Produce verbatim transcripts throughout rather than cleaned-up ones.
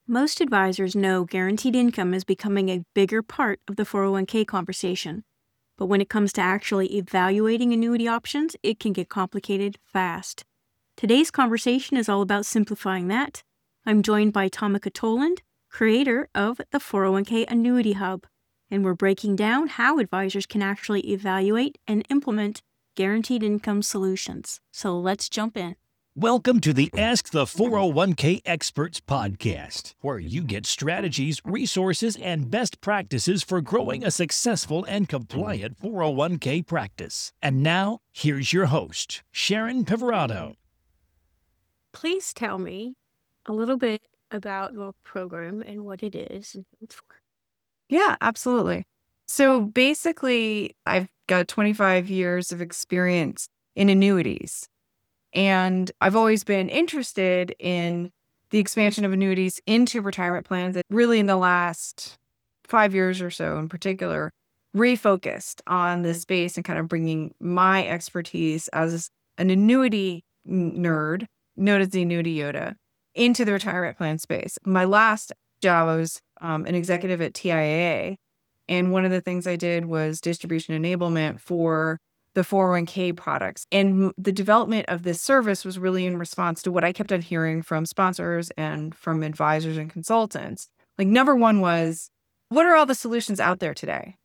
Most advisors know guaranteed income is becoming a bigger part of the four oh one k conversation. But when it comes to actually evaluating annuity options, it can get complicated fast. Today's conversation is all about simplifying that. I'm joined by Tomika Toland, creator of the four oh one k Annuity Hub, and we're breaking down how advisors can actually evaluate and implement guaranteed income solutions. So let's jump in. Welcome to the Ask the four oh one k Experts podcast, where you get strategies, resources, and best practices for growing a successful and compliant four oh one k practice. And now, here's your host, Sharon Pivirotto. Please tell me a little bit about your program and what it is and who it's for. Yeah, absolutely. So basically, I've got twenty-five years of experience in annuities. And I've always been interested in the expansion of annuities into retirement plans. Really, in the last five years or so in particular, refocused on this space and kind of bringing my expertise as an annuity nerd, known as the Annuity Yoda, into the retirement plan space. My last job, I was um, an executive at T I A A. And one of the things I did was distribution enablement for the four oh one k products. And the development of this service was really in response to what I kept on hearing from sponsors and from advisors and consultants. Like, number one was, what are all the solutions out there today?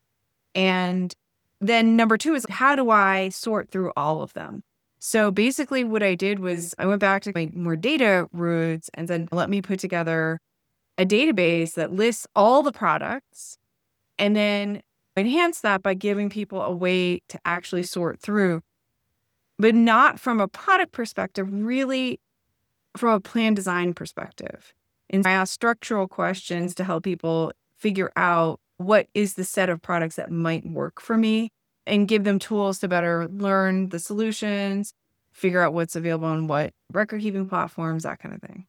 And then number two is, how do I sort through all of them? So basically what I did was I went back to my more data roots and said, let me put together a database that lists all the products and then enhance that by giving people a way to actually sort through, but not from a product perspective, really from a plan design perspective. And I ask structural questions to help people figure out what is the set of products that might work for me and give them tools to better learn the solutions, figure out what's available on what record keeping platforms, that kind of thing.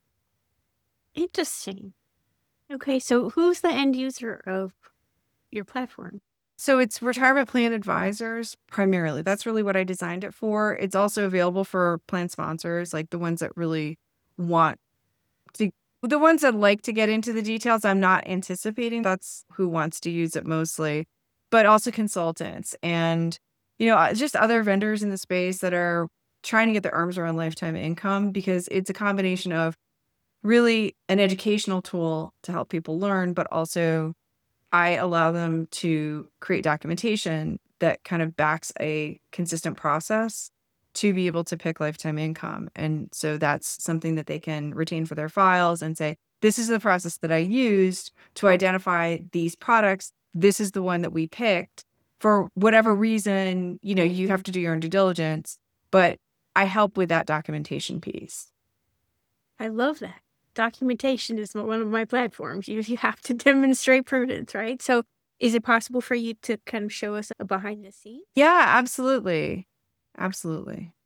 Interesting. Okay, so who's the end user of your platform? So it's retirement plan advisors primarily. That's really what I designed it for. It's also available for plan sponsors, like the ones that really want to, the ones that like to get into the details. I'm not anticipating that's who wants to use it mostly, but also consultants and, you know, just other vendors in the space that are trying to get their arms around lifetime income, because it's a combination of really an educational tool to help people learn, but also I allow them to create documentation that kind of backs a consistent process to be able to pick lifetime income. And so that's something that they can retain for their files and say, this is the process that I used to identify these products. This is the one that we picked. For whatever reason, you know, you have to do your own due diligence, but I help with that documentation piece. I love that. Documentation is one of my platforms. You, you have to demonstrate prudence, right? So is it possible for you to kind of show us a behind the scenes? Yeah, absolutely. Absolutely.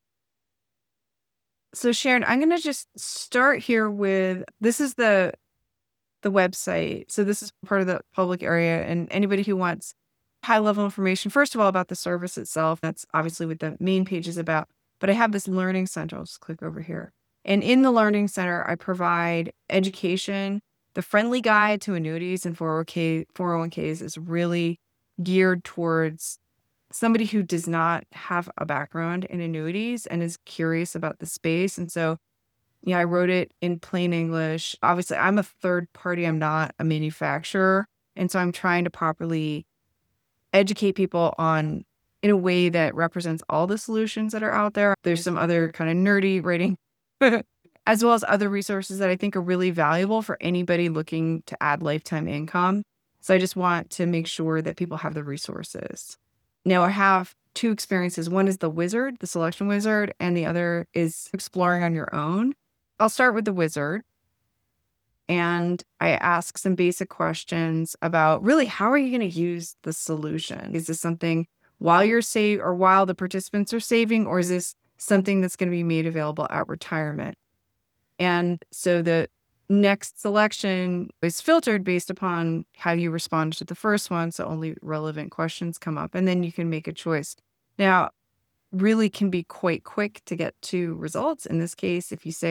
So Sharon, I'm going to just start here with, this is the the website. So this is part of the public area, and anybody who wants high level information, first of all, about the service itself, that's obviously what the main page is about. But I have this learning center. I'll just click over here. And in the Learning Center, I provide education. The Friendly Guide to Annuities and four oh one k's is really geared towards somebody who does not have a background in annuities and is curious about the space. And so, yeah, I wrote it in plain English. Obviously, I'm a third party. I'm not a manufacturer. And so I'm trying to properly educate people on in a way that represents all the solutions that are out there. There's some other kind of nerdy writing as well as other resources that I think are really valuable for anybody looking to add lifetime income. So I just want to make sure that people have the resources. Now I have two experiences. One is the wizard, the selection wizard, and the other is exploring on your own. I'll start with the wizard. And I ask some basic questions about really, how are you going to use the solution? Is this something while you're saving or while the participants are saving, or is this something that's going to be made available at retirement? And so the next selection is filtered based upon how you respond to the first one. So only relevant questions come up, and then you can make a choice. Now, really can be quite quick to get to results. In this case, if you say,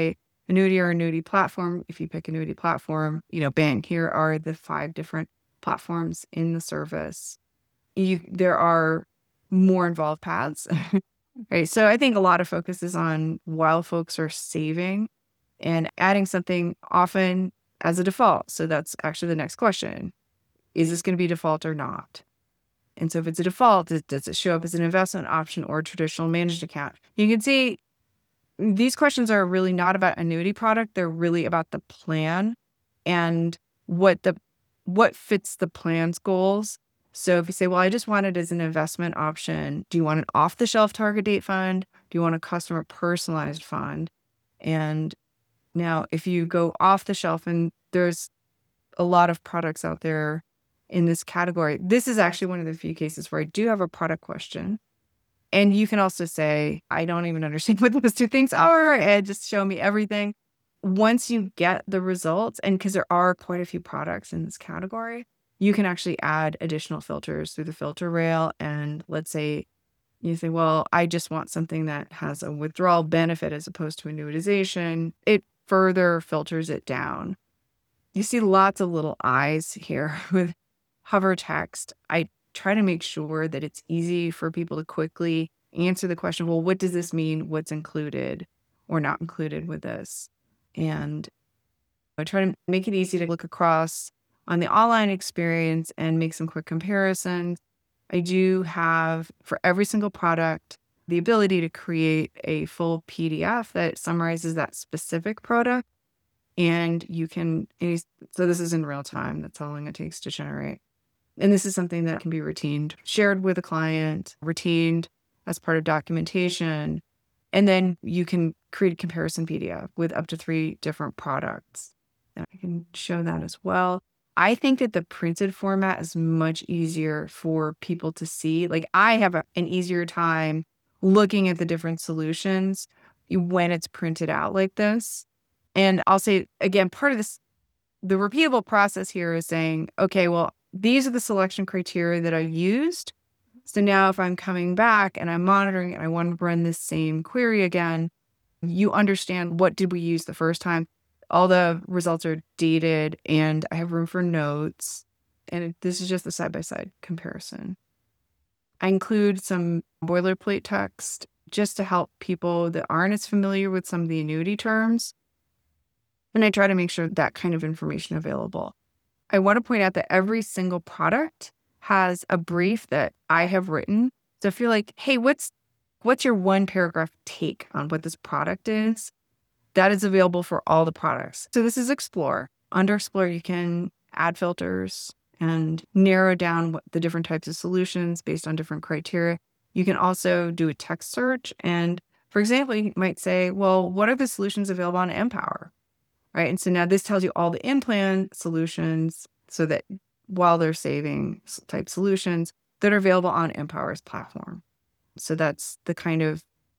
annuity or annuity platform. If you pick annuity platform, you know, bang, here are the five different platforms in the service. You, there are more involved paths, right? So I think a lot of focus is on while folks are saving and adding something often as a default. So that's actually the next question. Is this going to be default or not? And so if it's a default, does it show up as an investment option or a traditional managed account? You can see these questions are really not about annuity product. They're really about the plan and what the what fits the plan's goals. So if you say, well, I just want it as an investment option, do you want an off-the-shelf target date fund? Do you want a customer personalized fund? And now if you go off the shelf, and there's a lot of products out there in this category, this is actually one of the few cases where I do have a product question. And you can also say, I don't even understand what those two things are, and just show me everything. Once you get the results, and because there are quite a few products in this category, you can actually add additional filters through the filter rail. And let's say you say, well, I just want something that has a withdrawal benefit as opposed to annuitization. It further filters it down. You see lots of little eyes here with hover text. I try to make sure that it's easy for people to quickly answer the question, well, what does this mean? What's included or not included with this? And I try to make it easy to look across on the online experience and make some quick comparisons. I do have, for every single product, the ability to create a full P D F that summarizes that specific product. And you can, so this is in real time. That's how long it takes to generate. And this is something that can be retained, shared with a client, retained as part of documentation. And then you can create a comparison P D F with up to three different products. And I can show that as well. I think that the printed format is much easier for people to see. Like I have a, an easier time looking at the different solutions when it's printed out like this. And I'll say, again, part of this, the repeatable process here is saying, okay, well, these are the selection criteria that I used. So now if I'm coming back and I'm monitoring and I want to run this same query again, you understand what did we use the first time. All the results are dated and I have room for notes. And it, this is just a side-by-side comparison. I include some boilerplate text just to help people that aren't as familiar with some of the annuity terms. And I try to make sure that kind of information available. I want to point out that every single product has a brief that I have written. So if you're like, hey, what's what's your one paragraph take on what this product is? That is available for all the products. So this is Explore. Under Explore, you can add filters and narrow down what the different types of solutions based on different criteria. You can also do a text search. And for example, you might say, well, what are the solutions available on Empower? Right. And so now this tells you all the in-plan solutions so that while they're saving type solutions that are available on Empower's platform. So that's the kind of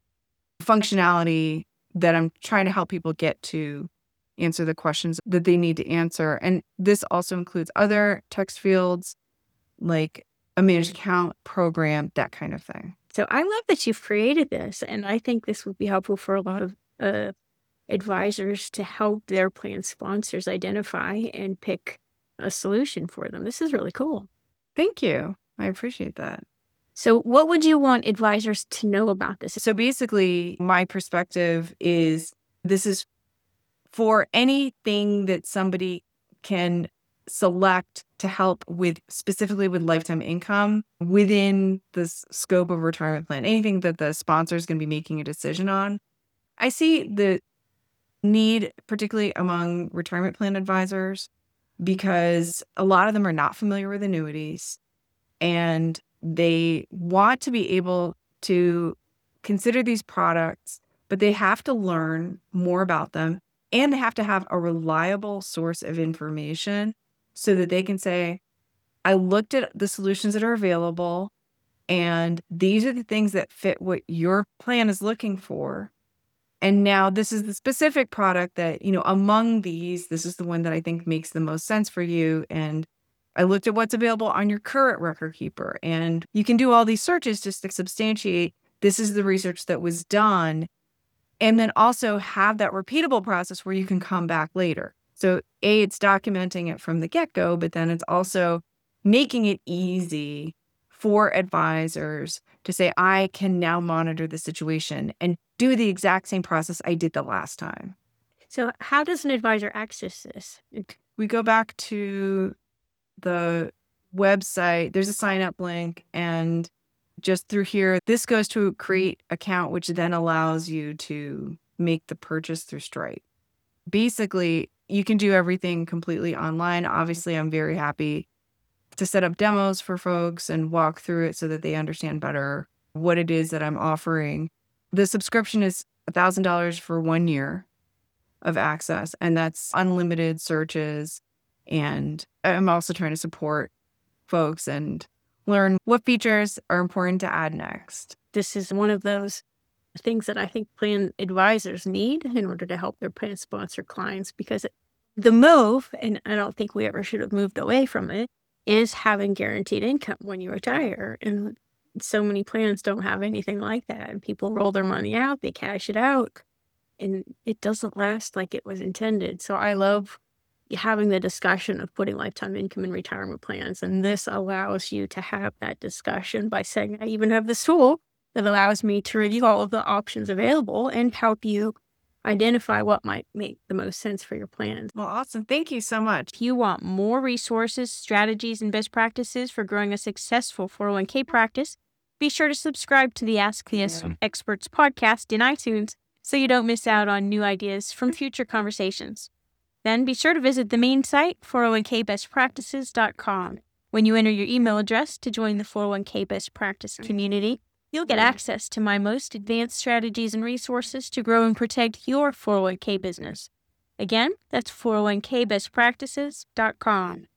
functionality that I'm trying to help people get to answer the questions that they need to answer. And this also includes other text fields like a managed account program, that kind of thing. So I love that you've created this. And I think this would be helpful for a lot of uh, advisors to help their plan sponsors identify and pick a solution for them. This is really cool. Thank you. I appreciate that. So what would you want advisors to know about this? So basically, my perspective is this is for anything that somebody can select to help with, specifically with lifetime income within the scope of a retirement plan, anything that the sponsor is going to be making a decision on. I see the need, particularly among retirement plan advisors, because a lot of them are not familiar with annuities and they want to be able to consider these products, but they have to learn more about them and they have to have a reliable source of information so that they can say, I looked at the solutions that are available and these are the things that fit what your plan is looking for. And now this is the specific product that, you know, among these, this is the one that I think makes the most sense for you. And I looked at what's available on your current record keeper. And you can do all these searches just to substantiate this is the research that was done And then also have that repeatable process where you can come back later. So A, it's documenting it from the get-go, but then it's also making it easy for advisors to say, I can now monitor the situation and do the exact same process I did the last time. So how does an advisor access this? We go back to the website. There's a sign up link, and just through here, this goes to create account, which then allows you to make the purchase through Stripe. Basically, you can do everything completely online. Obviously, I'm very happy to set up demos for folks and walk through it so that they understand better what it is that I'm offering. The subscription is one thousand dollars for one year of access, and that's unlimited searches. And I'm also trying to support folks and learn what features are important to add next. This is one of those things that I think plan advisors need in order to help their plan sponsor clients, because the move, and I don't think we ever should have moved away from it, is having guaranteed income when you retire. And so many plans don't have anything like that. And people roll their money out, they cash it out, and it doesn't last like it was intended. So I love having the discussion of putting lifetime income in retirement plans. And this allows you to have that discussion by saying, I even have this tool that allows me to review all of the options available and help you identify what might make the most sense for your plans. Well, awesome. Thank you so much. If you want more resources, strategies, and best practices for growing a successful four oh one k practice, be sure to subscribe to the Ask the yeah. Experts podcast in iTunes so you don't miss out on new ideas from future conversations. Then be sure to visit the main site, four oh one k best practices dot com. When you enter your email address to join the four oh one k Best Practice community, you'll get access to my most advanced strategies and resources to grow and protect your four oh one k business. Again, that's four oh one k best practices dot com.